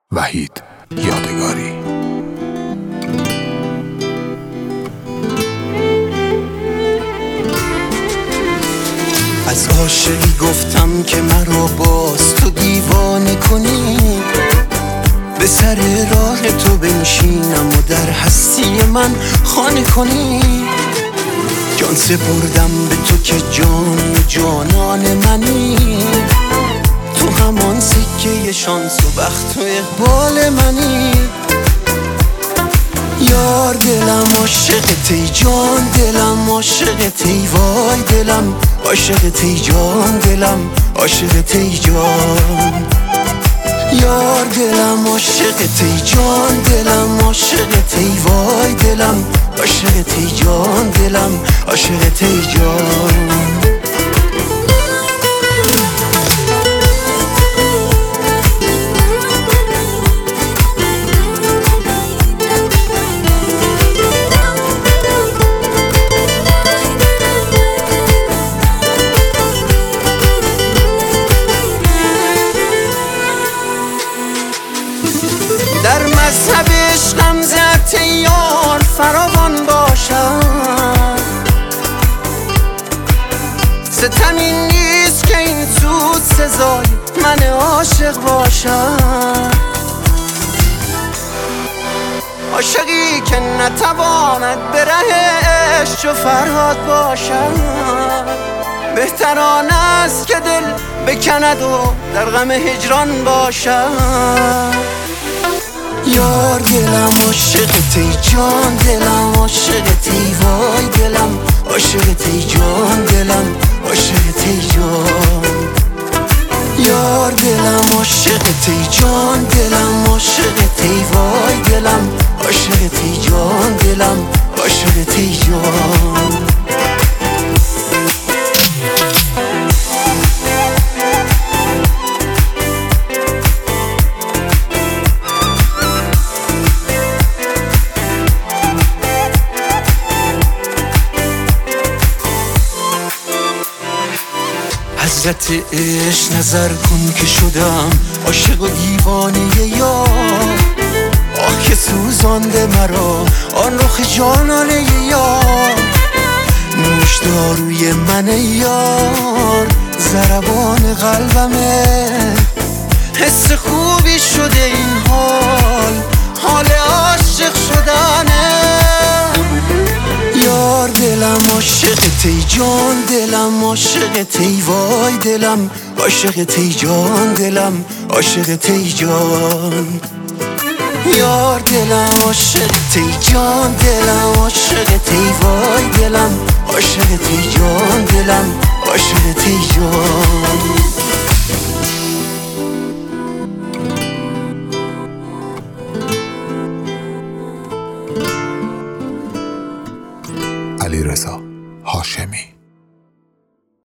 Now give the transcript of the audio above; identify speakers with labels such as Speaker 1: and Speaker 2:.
Speaker 1: وحید یادگاری.
Speaker 2: از عاشقی گفتم که مرا باز تو دیوانه کنی، به سر راه تو بنشینم و در هستی من خانه کنی. جان سپردم به تو که جان جانان منی، تو همان سکه شانس و بخت و اقبال منی. یار دلم عاشقتی، جان دلم عاشقتی، وای دلم عاشقتی، جان دلم عاشقتی جان. یار دلم عاشقتی، جان دلم عاشقتی، وای دلم عاشقتی، جان دلم عاشقتی جان. در مذهب عشقم زرت یار فراوان باشد، ستم این نیست که این سود سزای من عاشق باشد. عاشقی که نتواند به ره عشق چو فرهاد باشد، بهتر آن است که دل بکند و در غم هجران باشد. یار دلم عاشقتی، جان دلم عاشقتی، وای دلم عاشقتی، جان دلم عاشقتی جان. یار دلم عاشقتی، جان دلم عاشقتی، وای دلم عاشقتی، جان دلم عاشقتی جان. حضرت عشق نظر کن که شدم عاشق و دیوانه یار. آه که سوزانده مرا آن رخ جانانه یار. نوش داروی من یار، ضربان قلبمه، حس خوبی شده این حال عاشق شدنه. یار دلم عاشقتی، جان دلم عاشقتی، وای دلم عاشقتی، جان دلم عاشقتی جان. یار دلم عاشقتی، جان دلم عاشقتی، وای دلم عاشقتی، جان دلم عاشقتی جان.
Speaker 1: علیرضا هاشمی.